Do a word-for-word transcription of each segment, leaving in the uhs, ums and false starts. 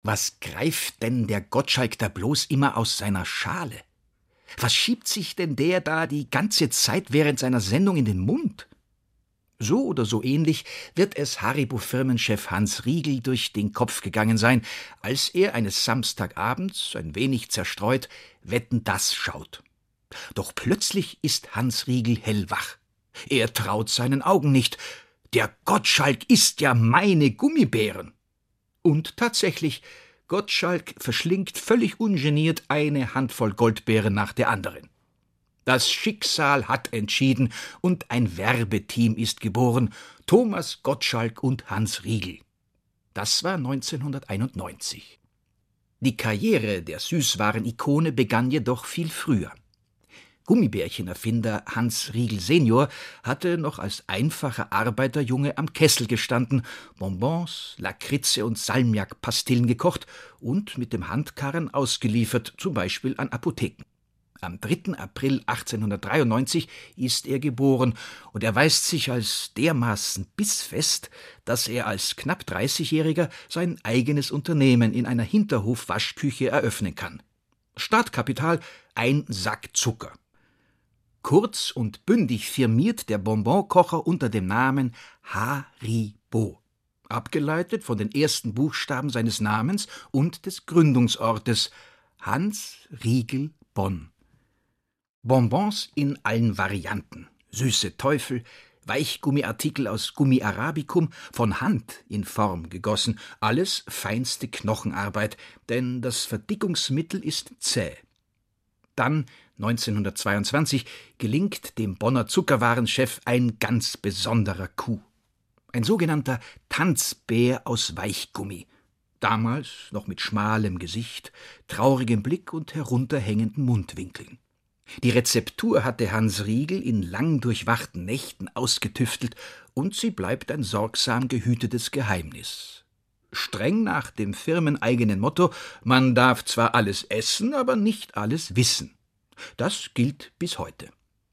Was greift denn der Gottschalk da bloß immer aus seiner Schale? Was schiebt sich denn der da die ganze Zeit während seiner Sendung in den Mund? So oder so ähnlich wird es Haribo-Firmenchef Hans Riegel durch den Kopf gegangen sein, als er eines Samstagabends, ein wenig zerstreut, Wetten, dass schaut. Doch plötzlich ist Hans Riegel hellwach. Er traut seinen Augen nicht. Der Gottschalk isst ja meine Gummibären. Und tatsächlich, Gottschalk verschlingt völlig ungeniert eine Handvoll Goldbeeren nach der anderen. Das Schicksal hat entschieden und ein Werbeteam ist geboren, Thomas Gottschalk und Hans Riegel. Das war neunzehnhunderteinundneunzig. Die Karriere der Süßwaren-Ikone begann jedoch viel früher. Gummibärchenerfinder Hans Riegel Senior hatte noch als einfacher Arbeiterjunge am Kessel gestanden, Bonbons, Lakritze und Salmiak-Pastillen gekocht und mit dem Handkarren ausgeliefert, zum Beispiel an Apotheken. Am dritten April achtzehnhundertdreiundneunzig ist er geboren und erweist sich als dermaßen bissfest, dass er als knapp dreißigjähriger sein eigenes Unternehmen in einer Hinterhof-Waschküche eröffnen kann. Startkapital: ein Sack Zucker. Kurz und bündig firmiert der Bonbonkocher unter dem Namen Haribo, abgeleitet von den ersten Buchstaben seines Namens und des Gründungsortes: Hans Riegel Bonn. Bonbons in allen Varianten, süße Teufel, Weichgummiartikel aus Gummi arabicum, von Hand in Form gegossen, alles feinste Knochenarbeit, denn das Verdickungsmittel ist zäh. Dann, neunzehnhundertzweiundzwanzig, gelingt dem Bonner Zuckerwarenchef ein ganz besonderer Coup. Ein sogenannter Tanzbär aus Weichgummi, damals noch mit schmalem Gesicht, traurigem Blick und herunterhängenden Mundwinkeln. Die Rezeptur hatte Hans Riegel in lang durchwachten Nächten ausgetüftelt und sie bleibt ein sorgsam gehütetes Geheimnis. Streng nach dem firmeneigenen Motto: Man darf zwar alles essen, aber nicht alles wissen. Das gilt bis heute.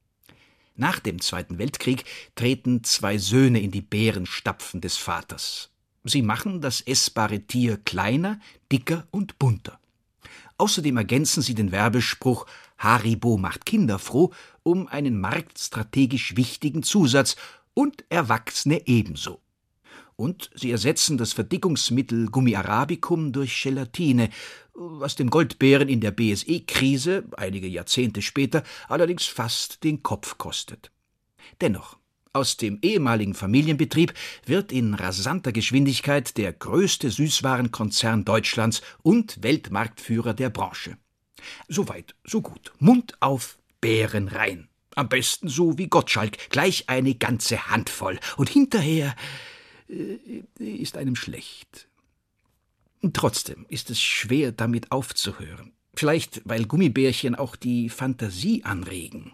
Nach dem Zweiten Weltkrieg treten zwei Söhne in die Bärenstapfen des Vaters. Sie machen das essbare Tier kleiner, dicker und bunter. Außerdem ergänzen sie den Werbespruch »Haribo macht Kinder froh« um einen marktstrategisch wichtigen Zusatz und Erwachsene ebenso. Und sie ersetzen das Verdickungsmittel Gummi arabicum durch Gelatine, was dem Goldbären in der B S E-Krise, einige Jahrzehnte später, allerdings fast den Kopf kostet. Dennoch, aus dem ehemaligen Familienbetrieb wird in rasanter Geschwindigkeit der größte Süßwarenkonzern Deutschlands und Weltmarktführer der Branche. Soweit, so gut. Mund auf, Beeren rein. Am besten so wie Gottschalk, gleich eine ganze Handvoll. Und hinterher äh, ist einem schlecht. Trotzdem ist es schwer, damit aufzuhören. Vielleicht, weil Gummibärchen auch die Fantasie anregen.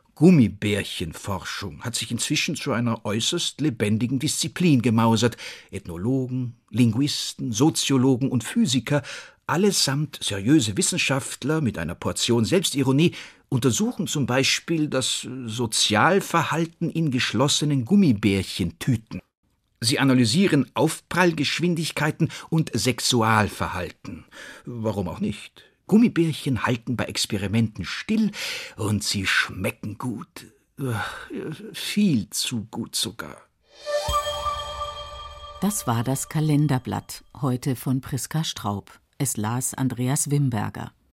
Gummibärchenforschung hat sich inzwischen zu einer äußerst lebendigen Disziplin gemausert. Ethnologen, Linguisten, Soziologen und Physiker, allesamt seriöse Wissenschaftler mit einer Portion Selbstironie, untersuchen zum Beispiel das Sozialverhalten in geschlossenen Gummibärchentüten. Sie analysieren Aufprallgeschwindigkeiten und Sexualverhalten. Warum auch nicht? Gummibärchen halten bei Experimenten still und sie schmecken gut. Viel zu gut sogar. Das war das Kalenderblatt, heute von Priska Straub. Es las Andreas Wimberger.